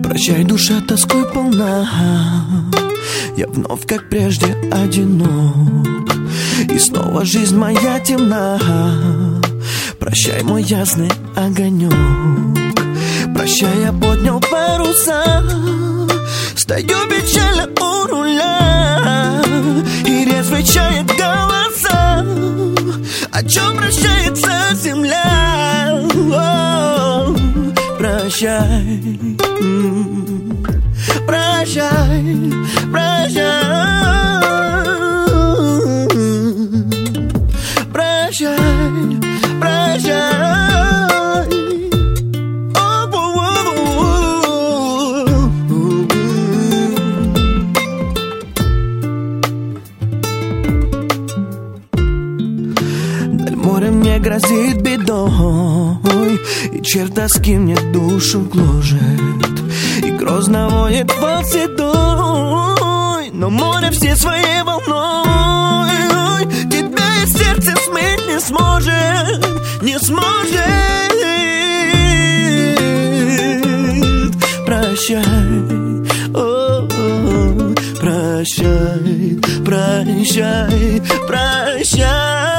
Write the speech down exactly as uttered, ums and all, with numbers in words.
Прощай, душа тоской полна, я вновь, как прежде, одинок, и снова жизнь моя темна. Прощай, мой ясный огонек. Прощай, я поднял паруса, стою печально у руля, и резвый чает голоса. О чем прощается земля? О, прощай, прощай, прощай, прощай, прощай. Море мне грозит бедой, и черт тоски мне душу гложет, и грозно воет вал седой, но море все своей волной тебя из сердца смыть не сможет, не сможет. Прощай, о-о, прощай, прощай, прощай.